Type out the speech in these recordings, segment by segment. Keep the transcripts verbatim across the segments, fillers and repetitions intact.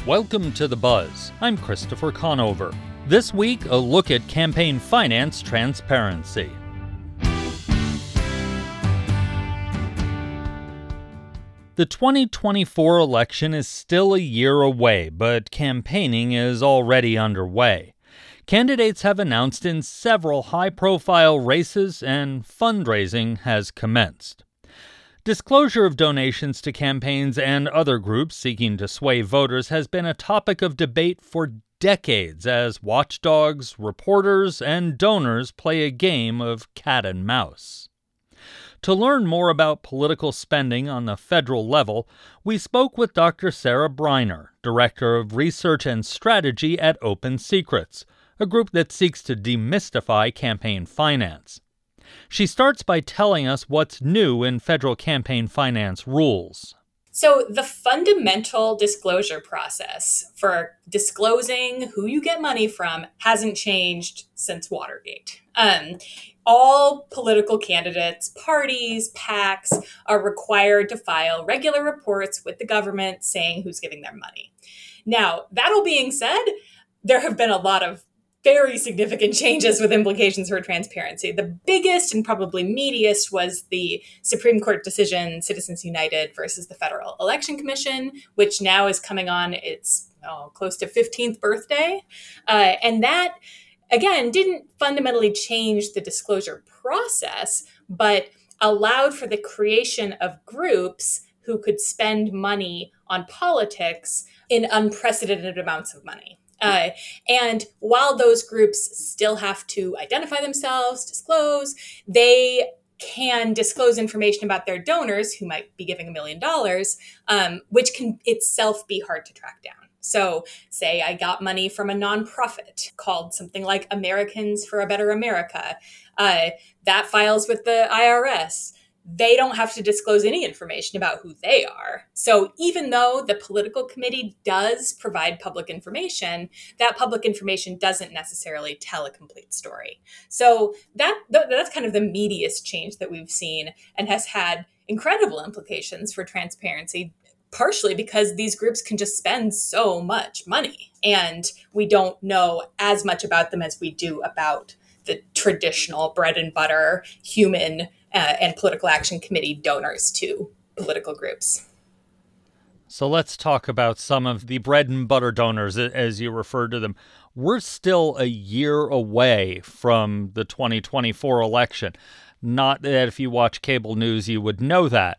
Welcome to The Buzz. I'm Christopher Conover. This week, a look at campaign finance transparency. The twenty twenty-four election is still a year away, but campaigning is already underway. Candidates have announced in several high-profile races, and fundraising has commenced. Disclosure of donations to campaigns and other groups seeking to sway voters has been a topic of debate for decades as watchdogs, reporters, and donors play a game of cat and mouse. To learn more about political spending on the federal level, we spoke with Doctor Sarah Briner, Director of Research and Strategy at Open Secrets, a group that seeks to demystify campaign finance. She starts by telling us what's new in federal campaign finance rules. So the fundamental disclosure process for disclosing who you get money from hasn't changed since Watergate. Um, all political candidates, parties, PACs are required to file regular reports with the government saying who's giving their money. Now, that all being said, there have been a lot of very significant changes with implications for transparency. The biggest and probably meatiest was the Supreme Court decision, Citizens United versus the Federal Election Commission, which now is coming on its oh, close to fifteenth birthday. Uh, and that, again, didn't fundamentally change the disclosure process, but allowed for the creation of groups who could spend money on politics in unprecedented amounts of money. Uh, and while those groups still have to identify themselves, disclose, they can disclose information about their donors who might be giving a million dollars, um, which can itself be hard to track down. So say I got money from a nonprofit called something like Americans for a Better America. Uh, that files with the I R S. They don't have to disclose any information about who they are. So even though the political committee does provide public information, that public information doesn't necessarily tell a complete story. So that that's kind of the meatiest change that we've seen and has had incredible implications for transparency, partially because these groups can just spend so much money and we don't know as much about them as we do about the traditional bread and butter human Uh, and political action committee donors to political groups. So let's talk about some of the bread and butter donors, as you referred to them. We're still a year away from the twenty twenty-four election. Not that if you watch cable news, you would know that.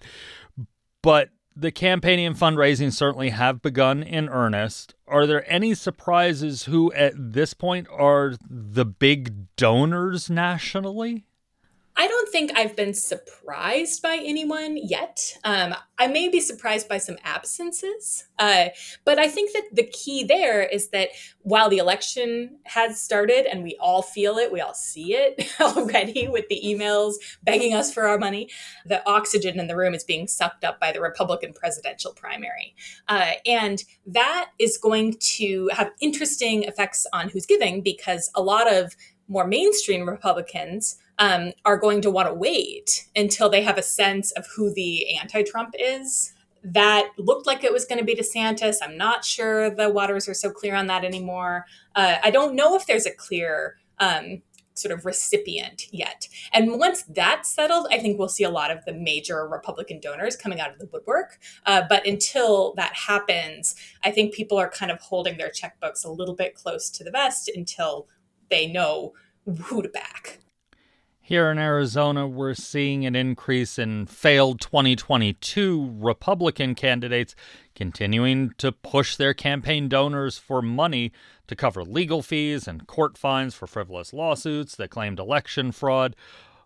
But the campaigning and fundraising certainly have begun in earnest. Are there any surprises who at this point are the big donors nationally? I don't think I've been surprised by anyone yet. Um, I may be surprised by some absences, uh, but I think that the key there is that while the election has started and we all feel it, we all see it already with the emails begging us for our money, the oxygen in the room is being sucked up by the Republican presidential primary. Uh, and that is going to have interesting effects on who's giving because a lot of more mainstream Republicans um, are going to want to wait until they have a sense of who the anti-Trump is. That looked like it was going to be DeSantis. I'm not sure the waters are so clear on that anymore. Uh, I don't know if there's a clear um, sort of recipient yet. And once that's settled, I think we'll see a lot of the major Republican donors coming out of the woodwork. Uh, but until that happens, I think people are kind of holding their checkbooks a little bit close to the vest until they know who to back. Here in Arizona, we're seeing an increase in failed twenty twenty-two Republican candidates continuing to push their campaign donors for money to cover legal fees and court fines for frivolous lawsuits that claimed election fraud.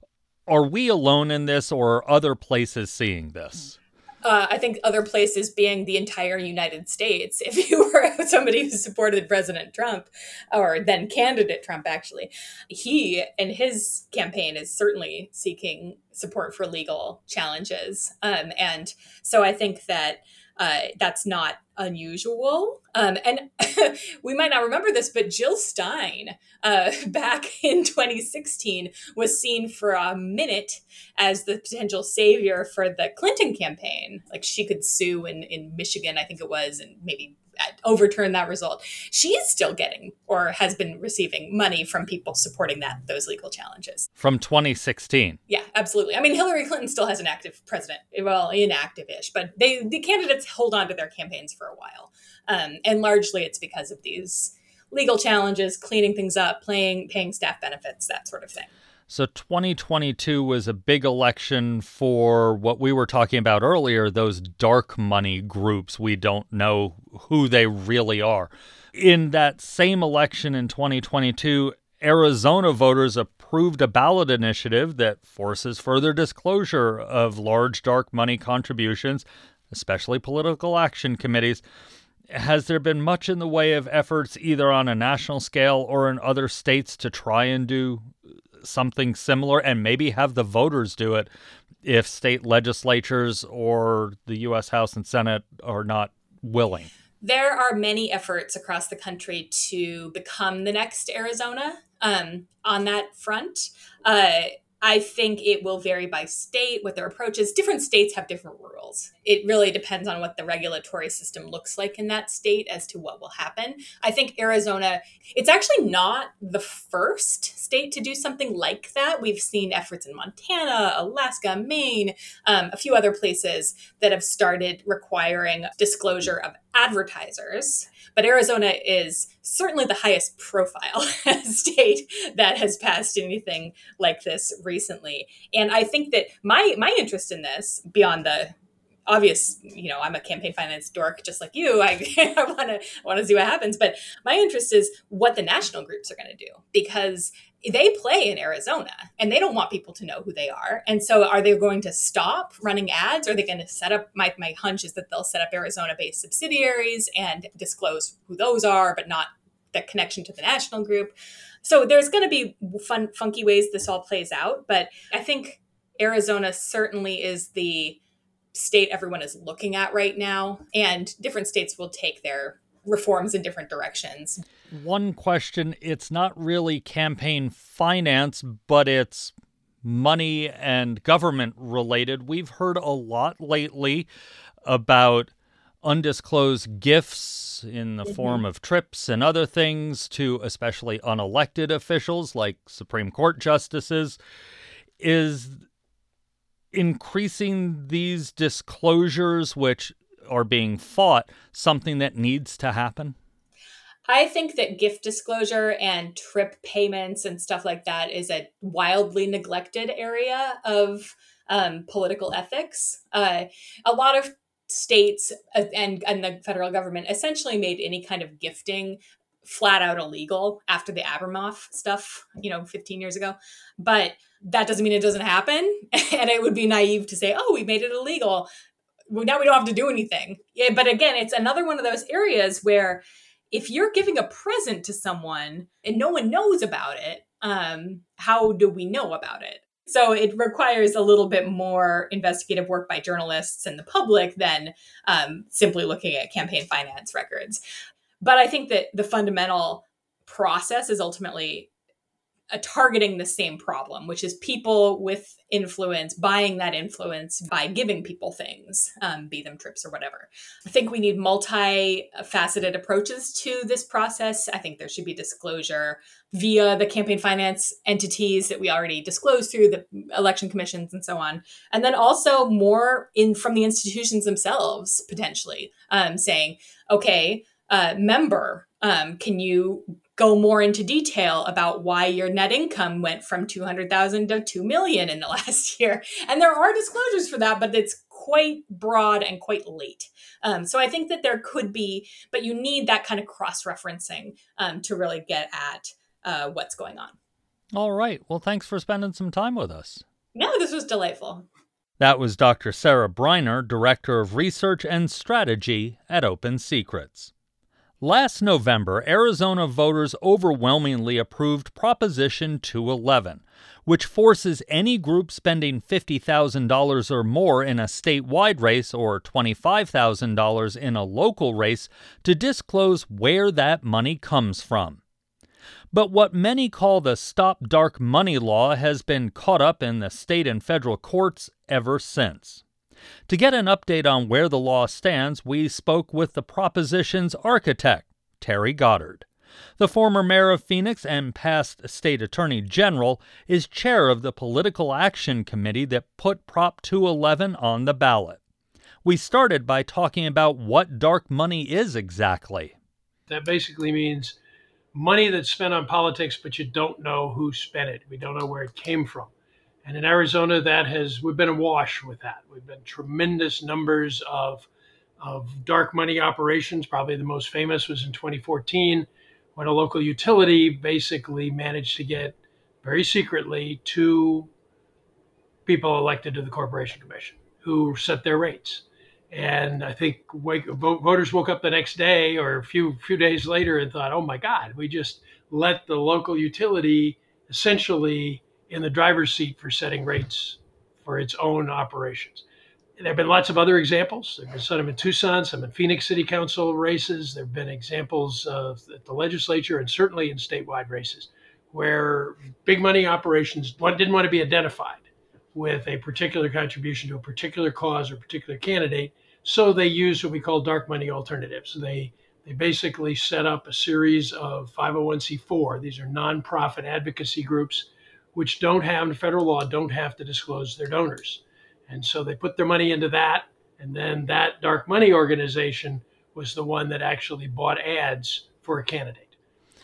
Are we alone in this, or are other places seeing this? Uh, I think other places being the entire United States. If you were somebody who supported President Trump, or then candidate Trump, actually, he and his campaign is certainly seeking support for legal challenges. Um, and so I think that uh, that's not unusual. Um, and we might not remember this, but Jill Stein uh, back in twenty sixteen was seen for a minute as the potential savior for the Clinton campaign. Like she could sue in, in Michigan, I think it was, and maybe overturn that result. She is still getting or has been receiving money from people supporting that those legal challenges. From twenty sixteen. Yeah, absolutely. I mean, Hillary Clinton still has an active president, well, inactive-ish, but they the candidates hold on to their campaigns for a while. Um, and largely it's because of these legal challenges, cleaning things up, paying, paying staff benefits, that sort of thing. So twenty twenty-two was a big election for what we were talking about earlier, those dark money groups. We don't know who they really are. In that same election in twenty twenty-two, Arizona voters approved a ballot initiative that forces further disclosure of large dark money contributions, especially political action committees. Has there been much in the way of efforts either on a national scale or in other states to try and do something similar and maybe have the voters do it if state legislatures or the U S House and Senate are not willing? There are many efforts across the country to become the next Arizona um, on that front. Uh, I think it will vary by state what their approach is. Different states have different rules. It really depends on what the regulatory system looks like in that state as to what will happen. I think Arizona, it's actually not the first state to do something like that. We've seen efforts in Montana, Alaska, Maine, um, a few other places that have started requiring disclosure of advertisers. But Arizona is certainly the highest profile state that has passed anything like this recently. And I think that my my interest in this, beyond the obvious, you know, I'm a campaign finance dork just like you. I, I want to want to see what happens. But my interest is what the national groups are going to do, because they play in Arizona and they don't want people to know who they are. And so are they going to stop running ads? Are they going to set up, my, my hunch is that they'll set up Arizona-based subsidiaries and disclose who those are, but not the connection to the national group. So there's going to be fun, funky ways this all plays out. But I think Arizona certainly is the state everyone is looking at right now. And different states will take their reforms in different directions. One question, it's not really campaign finance, but it's money and government related. We've heard a lot lately about undisclosed gifts in the mm-hmm. form of trips and other things to especially unelected officials like Supreme Court justices. Is increasing these disclosures, which are being fought, something that needs to happen? I think that gift disclosure and trip payments and stuff like that is a wildly neglected area of um, political ethics. Uh, a lot of states and, and the federal government essentially made any kind of gifting flat out illegal after the Abramoff stuff, you know, fifteen years ago. But that doesn't mean it doesn't happen. And it would be naive to say, oh, we made it illegal. Well, now we don't have to do anything. Yeah, but again, it's another one of those areas where if you're giving a present to someone and no one knows about it, um, how do we know about it? So it requires a little bit more investigative work by journalists and the public than um, simply looking at campaign finance records. But I think that the fundamental process is ultimately uh, targeting the same problem, which is people with influence buying that influence by giving people things, um, be them trips or whatever. I think we need multi-faceted approaches to this process. I think there should be disclosure via the campaign finance entities that we already disclosed through the election commissions and so on. And then also more in from the institutions themselves, potentially um, saying, okay, uh, member, um, can you go more into detail about why your net income went from two hundred thousand to two million in the last year? And there are disclosures for that, but it's quite broad and quite late. Um, so I think that there could be, but you need that kind of cross-referencing um, to really get at uh, what's going on. All right. Well, thanks for spending some time with us. No, this was delightful. That was Doctor Sarah Briner, Director of Research and Strategy at Open Secrets. Last November, Arizona voters overwhelmingly approved Proposition two eleven, which forces any group spending fifty thousand dollars or more in a statewide race or twenty-five thousand dollars in a local race to disclose where that money comes from. But what many call the Stop Dark Money Law has been caught up in the state and federal courts ever since. To get an update on where the law stands, we spoke with the proposition's architect, Terry Goddard. The former mayor of Phoenix and past state attorney general is chair of the political action committee that put Prop two eleven on the ballot. We started by talking about what dark money is exactly. That basically means money that's spent on politics, but you don't know who spent it. We don't know where it came from. And in Arizona, that has we've been awash with that. We've been tremendous numbers of, of dark money operations. Probably the most famous was in twenty fourteen, when a local utility basically managed to get very secretly two people elected to the Corporation Commission who set their rates. And I think wake, voters woke up the next day or a few few days later and thought, oh my God, we just let the local utility essentially in the driver's seat for setting rates for its own operations. And there have been lots of other examples. There have been some in Tucson, some in Phoenix City Council races. There have been examples of at the legislature and certainly in statewide races where big money operations didn't want to be identified with a particular contribution to a particular cause or particular candidate. So they used what we call dark money alternatives. They they basically set up a series of five oh one c four. These are nonprofit advocacy groups which don't have, federal law, don't have to disclose their donors. And so they put their money into that. And then that dark money organization was the one that actually bought ads for a candidate.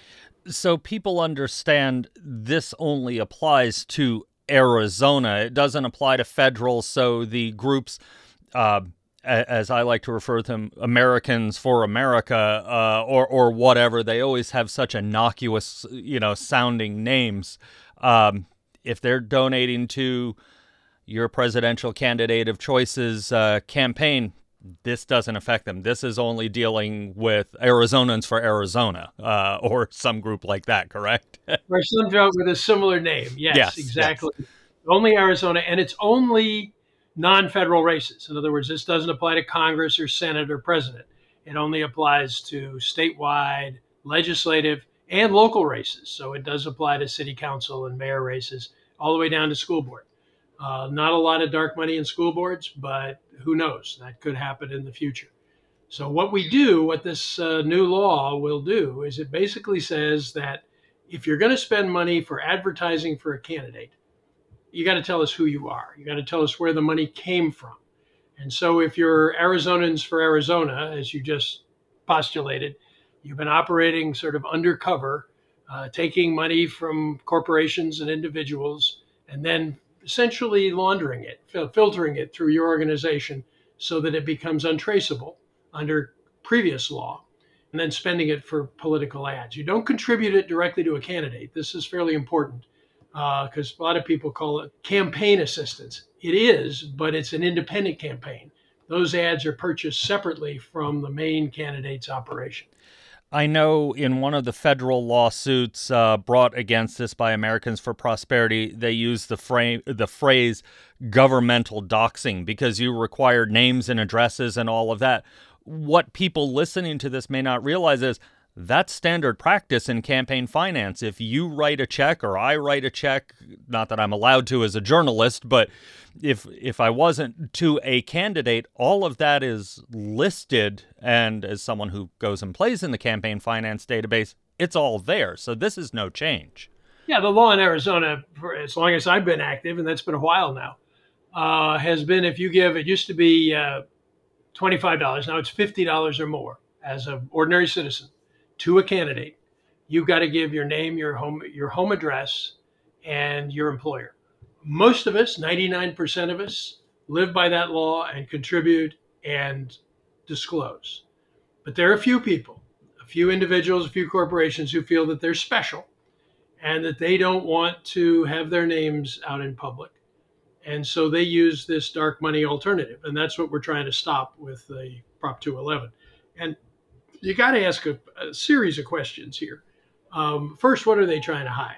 So people understand this only applies to Arizona. It doesn't apply to federal. So the groups, uh, as I like to refer to them, Americans for America, uh, or or whatever, they always have such innocuous, you know, sounding names. Um, if they're donating to your presidential candidate of choice's uh, campaign, this doesn't affect them. This is only dealing with Arizonans for Arizona, uh, or some group like that, correct? Or some joke with a similar name. Yes, yes exactly. Yes. Only Arizona, and it's only non-federal races. In other words, this doesn't apply to Congress or Senate or president. It only applies to statewide, legislative, and local races. So it does apply to city council and mayor races, all the way down to school board. Uh, not a lot of dark money in school boards, but who knows? That could happen in the future. So what we do, what this uh, new law will do, is it basically says that if you're going to spend money for advertising for a candidate, you got to tell us who you are. You got to tell us where the money came from. And so if you're Arizonans for Arizona, as you just postulated, you've been operating sort of undercover, uh, taking money from corporations and individuals, and then essentially laundering it, fil- filtering it through your organization so that it becomes untraceable under previous law, and then spending it for political ads. You don't contribute it directly to a candidate. This is fairly important because uh, a lot of people call it campaign assistance. It is, but it's an independent campaign. Those ads are purchased separately from the main candidate's operation. I know in one of the federal lawsuits uh, brought against this by Americans for Prosperity, they used the, frame, the phrase governmental doxing because you required names and addresses and all of that. What people listening to this may not realize is that's standard practice in campaign finance. If you write a check or I write a check, not that I'm allowed to as a journalist, but if if I wasn't, to a candidate, all of that is listed. And as someone who goes and plays in the campaign finance database, it's all there. So this is no change. Yeah, the law in Arizona, for as long as I've been active, and that's been a while now, uh, has been if you give, it used to be uh, twenty-five dollars. Now it's fifty dollars or more as an ordinary citizen to a candidate. You've got to give your name, your home, your home address, and your employer. Most of us, ninety-nine percent of us, live by that law and contribute and disclose. But there are a few people, a few individuals, a few corporations who feel that they're special and that they don't want to have their names out in public. And so they use this dark money alternative. And that's what we're trying to stop with the Prop two eleven. And you got to ask a, a series of questions here. Um, first, what are they trying to hide?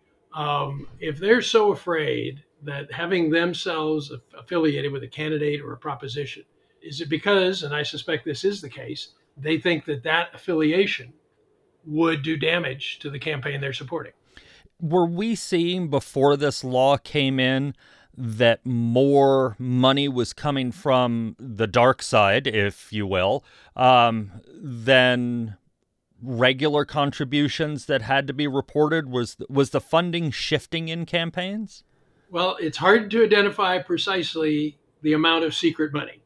Um, if they're so afraid that having themselves affiliated with a candidate or a proposition, is it because, and I suspect this is the case, they think that that affiliation would do damage to the campaign they're supporting? Were we seeing before this law came in that more money was coming from the dark side, if you will, um, than regular contributions that had to be reported? Was was the funding shifting in campaigns? Well, it's hard to identify precisely the amount of secret money,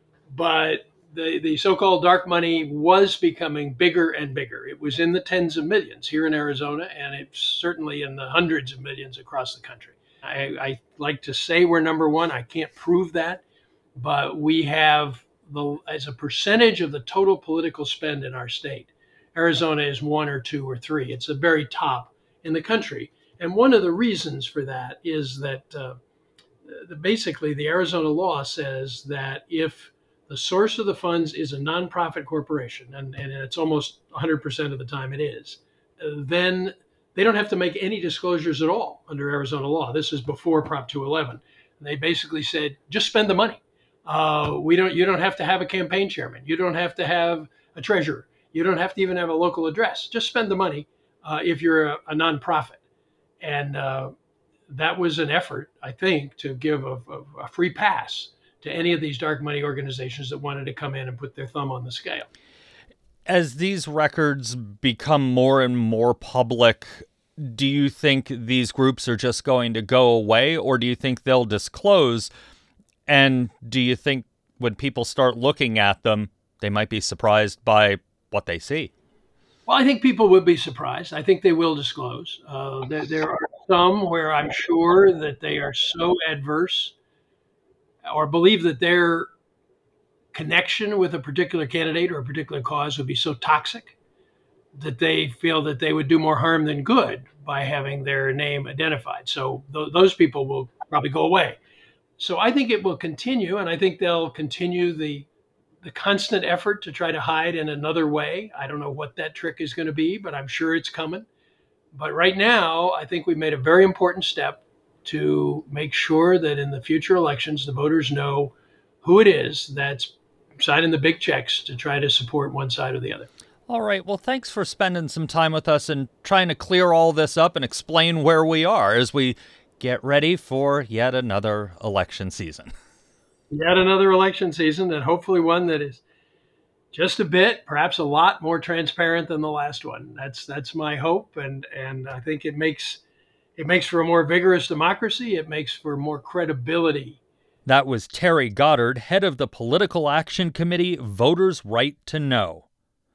but the, the so-called dark money was becoming bigger and bigger. It was in the tens of millions here in Arizona, and it's certainly in the hundreds of millions across the country. I, I like to say we're number one. I can't prove that, but we have, the as a percentage of the total political spend in our state, Arizona is one or two or three. It's the very top in the country. And one of the reasons for that is that uh, the, basically the Arizona law says that if the source of the funds is a nonprofit corporation, and, and it's almost one hundred percent of the time it is, uh, then they don't have to make any disclosures at all under Arizona law. This is before Prop two eleven. And they basically said, just spend the money. Uh, we don't. You don't have to have a campaign chairman. You don't have to have a treasurer. You don't have to even have a local address. Just spend the money uh, if you're a, a nonprofit. And uh, that was an effort, I think, to give a, a, a free pass to any of these dark money organizations that wanted to come in and put their thumb on the scale. As these records become more and more public, do you think these groups are just going to go away, or do you think they'll disclose? And do you think when people start looking at them, they might be surprised by what they see? Well, I think people would be surprised. I think they will disclose. Uh, there, there are some where I'm sure that they are so adverse or believe that their connection with a particular candidate or a particular cause would be so toxic that they feel that they would do more harm than good by having their name identified. So th- those people will probably go away. So I think it will continue, and I think they'll continue the the constant effort to try to hide in another way. I don't know what that trick is going to be, but I'm sure it's coming. But right now, I think we've made a very important step to make sure that in the future elections, the voters know who it is that's signing the big checks to try to support one side or the other. All right. Well, thanks for spending some time with us and trying to clear all this up and explain where we are as we get ready for yet another election season. Yet another election season, and hopefully one that is just a bit, perhaps a lot more transparent than the last one. That's that's my hope, and and I think it makes it makes for a more vigorous democracy. It makes for more credibility. That was Terry Goddard, head of the Political Action Committee, Voters' Right to Know.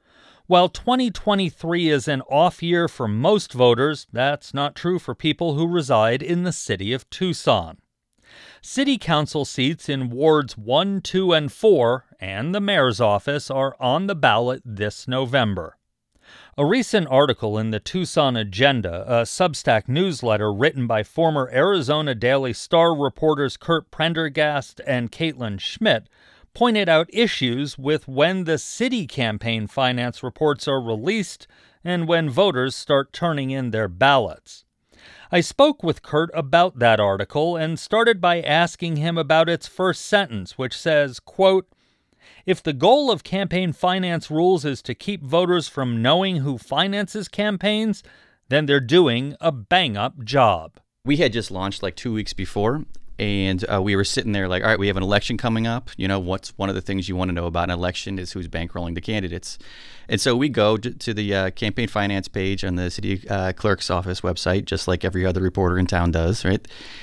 While twenty twenty-three is an off year for most voters, that's not true for people who reside in the city of Tucson. City council seats in wards one, two, and four, and the mayor's office are on the ballot this November. A recent article in the Tucson Agenda, a Substack newsletter written by former Arizona Daily Star reporters Kurt Prendergast and Caitlin Schmidt, pointed out issues with when the city campaign finance reports are released and when voters start turning in their ballots. I spoke with Kurt about that article and started by asking him about its first sentence, which says, quote, "If the goal of campaign finance rules is to keep voters from knowing who finances campaigns, then they're doing a bang-up job." We had just launched like two weeks before, and uh, we were sitting there like, all right, we have an election coming up. You know, what's one of the things you want to know about an election is who's bankrolling the candidates. And so we go to, to the uh, campaign finance page on the city uh, clerk's office website, just like every other reporter in town does, right?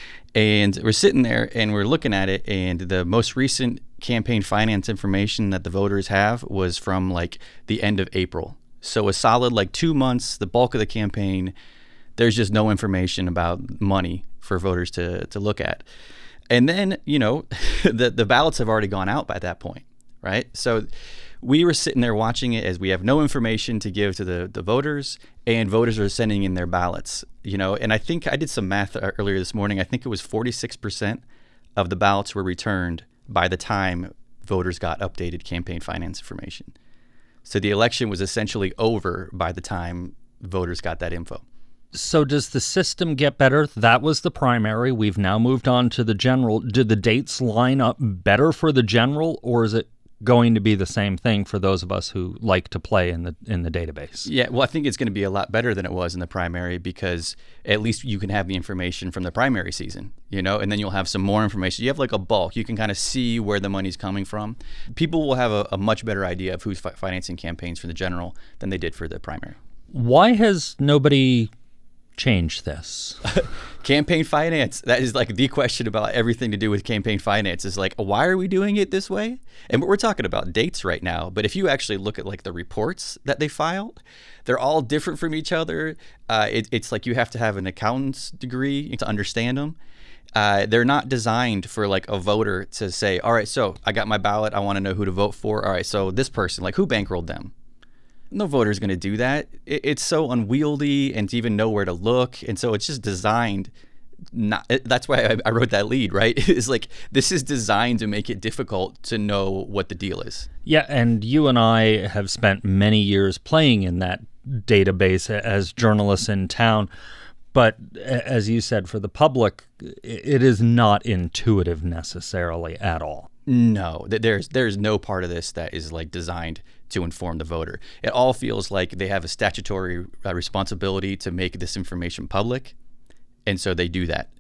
And we're sitting there and we're looking at it, and the most recent campaign finance information that the voters have was from like the end of April. So a solid like two months, the bulk of the campaign, there's just no information about money for voters to to look at. And then, you know, the, the ballots have already gone out by that point, right? So we were sitting there watching it as we have no information to give to the, the voters, and voters are sending in their ballots, you know. And I think I did some math earlier this morning. I think it was forty-six percent of the ballots were returned by the time voters got updated campaign finance information. So the election was essentially over by the time voters got that info. So does the system get better? That was the primary. We've now moved on to the general. Do the dates line up better for the general, or is it going to be the same thing for those of us who like to play in the in the database. Yeah, well, I think it's going to be a lot better than it was in the primary because at least you can have the information from the primary season, you know, and then you'll have some more information. You have like a bulk. You can kind of see where the money's coming from. People will have a, a much better idea of who's fi- financing campaigns for the general than they did for the primary. Why has nobody changed this? Campaign finance. That is like the question about everything to do with campaign finance is like, why are we doing it this way? And we're talking about dates right now. But if you actually look at like the reports that they filed, they're all different from each other. Uh, it, it's like you have to have an accountant's degree to understand them. Uh, they're not designed for like a voter to say, all right, so I got my ballot. I want to know who to vote for. All right, so this person, like who bankrolled them? No voter's going to do that. It, it's so unwieldy and to even know where to look. And so it's just designed not, that's why I, I wrote that lead, right? It's like, this is designed to make it difficult to know what the deal is. Yeah. And you and I have spent many years playing in that database as journalists in town. But as you said, for the public, it is not intuitive necessarily at all. No, there's there's no part of this that is like designed to inform the voter. It all feels like they have a statutory uh, responsibility to make this information public, and so they do that,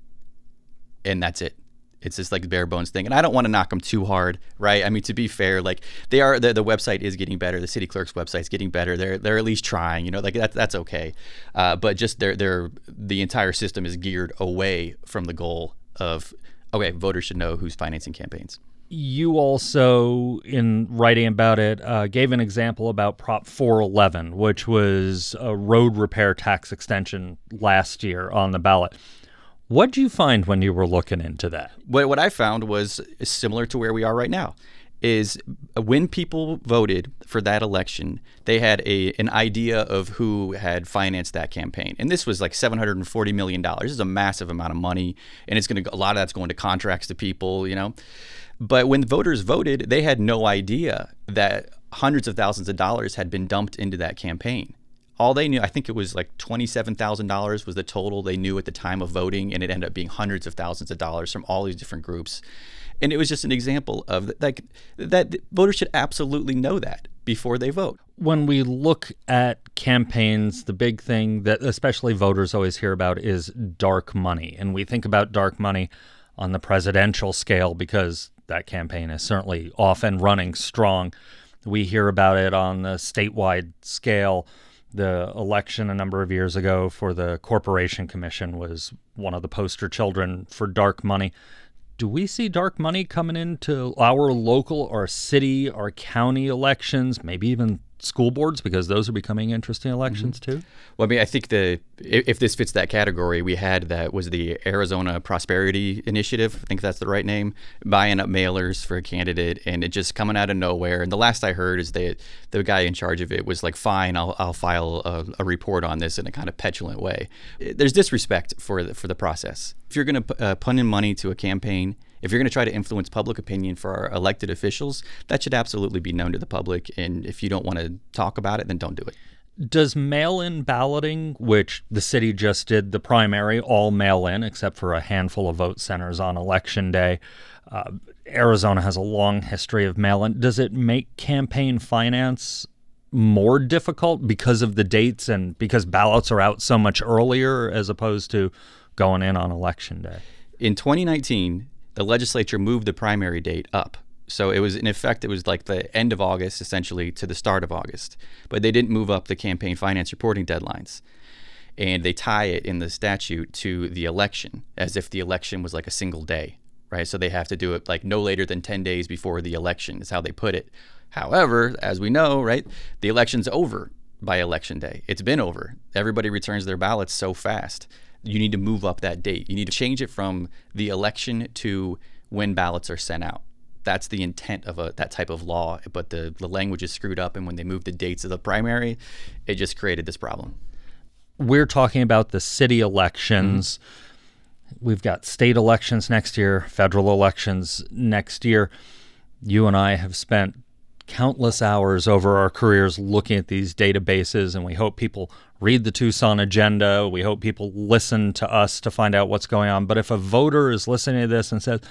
and that's it. It's just like the bare bones thing, and I don't want to knock them too hard, right? I mean, to be fair, like they are, the, the website is getting better. The city clerk's website is getting better. They're they're at least trying, you know, like that's that's okay. Uh, but just they're they're the entire system is geared away from the goal of okay, voters should know who's financing campaigns. You also, in writing about it, uh, gave an example about Prop four eleven, which was a road repair tax extension last year on the ballot. What did you find when you were looking into that? What what I found was similar to where we are right now, is when people voted for that election, they had a an idea of who had financed that campaign. And this was like seven hundred forty million dollars. This is a massive amount of money, and it's going to a lot of that's going to contracts to people, you know. But when voters voted, they had no idea that hundreds of thousands of dollars had been dumped into that campaign. All they knew, I think it was like twenty-seven thousand dollars was the total they knew at the time of voting, and it ended up being hundreds of thousands of dollars from all these different groups. And it was just an example of like that voters should absolutely know that before they vote. When we look at campaigns, the big thing that especially voters always hear about is dark money. And we think about dark money on the presidential scale because that campaign is certainly off and running strong. We hear about it on the statewide scale. The election a number of years ago for the Corporation Commission was one of the poster children for dark money. Do we see dark money coming into our local or city or county elections, maybe even school boards, because those are becoming interesting elections mm-hmm. too? Well, I mean, I think the if this fits that category, we had that was the Arizona Prosperity Initiative. I think that's the right name, buying up mailers for a candidate, and it just coming out of nowhere. And the last I heard is that the guy in charge of it was like, "Fine, I'll I'll file a, a report on this," in a kind of petulant way. There's disrespect for the, for the process. If you're going to uh, punt in money to a campaign, if you're going to try to influence public opinion for our elected officials, that should absolutely be known to the public. And if you don't want to talk about it, then don't do it. Does mail-in balloting, which the city just did the primary, all mail-in, except for a handful of vote centers on Election Day, uh, Arizona has a long history of mail-in. Does it make campaign finance more difficult because of the dates and because ballots are out so much earlier as opposed to going in on Election Day? In twenty nineteen, the legislature moved the primary date up. So it was, in effect, it was like the end of August, essentially, to the start of August. But they didn't move up the campaign finance reporting deadlines. And they tie it in the statute to the election, as if the election was like a single day, right? So they have to do it like no later than ten days before the election is how they put it. However, as we know, right, the election's over by Election Day. It's been over. Everybody returns their ballots so fast. You need to move up that date. You need to change it from the election to when ballots are sent out. That's the intent of a, that type of law, but the, the language is screwed up, and when they moved the dates of the primary, it just created this problem. We're talking about the city elections. Mm-hmm. We've got state elections next year, federal elections next year. You and I have spent countless hours over our careers looking at these databases, and we hope people read the Tucson Agenda. We hope people listen to us to find out what's going on. But if a voter is listening to this and says,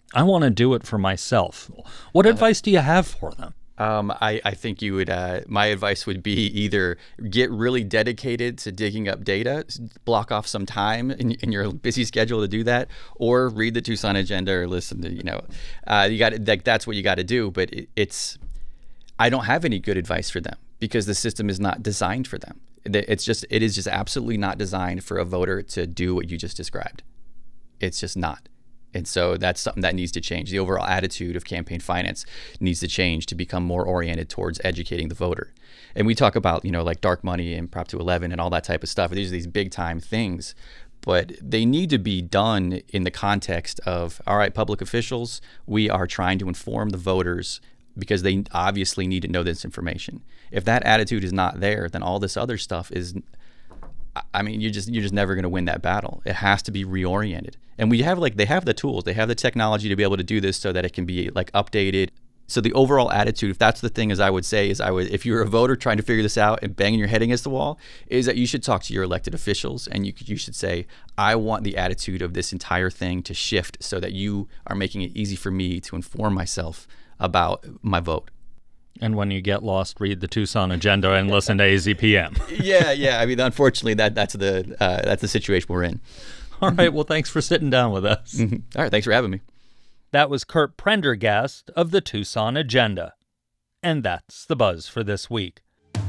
I want to do it for myself. What uh, advice do you have for them? Um, I, I think you would, uh, my advice would be either get really dedicated to digging up data, block off some time in, in your busy schedule to do that, or read the Tucson Agenda or listen to, you know, uh, you got like that's what you got to do. But it, it's, I don't have any good advice for them because the system is not designed for them. It's just, it is just absolutely not designed for a voter to do what you just described. It's just not. And so that's something that needs to change. The overall attitude of campaign finance needs to change to become more oriented towards educating the voter. And we talk about, you know, like dark money and Prop two eleven and all that type of stuff. These are these big time things, but they need to be done in the context of, all right, public officials, we are trying to inform the voters because they obviously need to know this information. If that attitude is not there, then all this other stuff is, I mean, you're just you're just never going to win that battle. It has to be reoriented. And we have like they have the tools, they have the technology to be able to do this so that it can be like updated. So the overall attitude, if that's the thing, as I would say, is I would, if you're a voter trying to figure this out and banging your head against the wall, is that you should talk to your elected officials and you you should say, I want the attitude of this entire thing to shift so that you are making it easy for me to inform myself about my vote. And when you get lost, read the Tucson Agenda and listen to A Z P M. yeah, yeah. I mean, unfortunately, that that's the uh, that's the situation we're in. All right. Well, thanks for sitting down with us. Mm-hmm. All right. Thanks for having me. That was Kurt Prendergast of the Tucson Agenda. And that's the buzz for this week.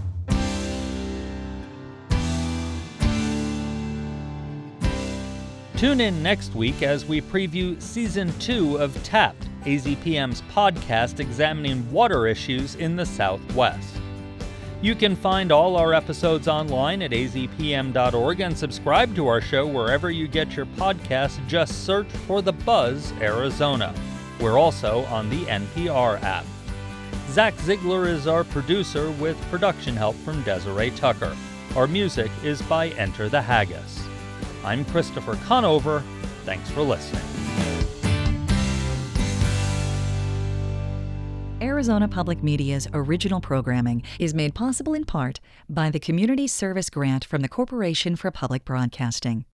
Tune in next week as we preview Season two of Tapped, A Z P M's podcast examining water issues in the Southwest. You can find all our episodes online at a z p m dot org and subscribe to our show wherever you get your podcasts. Just search for The Buzz Arizona. We're also on the N P R app. Zach Ziegler is our producer with production help from Desiree Tucker. Our music is by Enter the Haggis. I'm Christopher Conover. Thanks for listening. Arizona Public Media's original programming is made possible in part by the Community Service Grant from the Corporation for Public Broadcasting.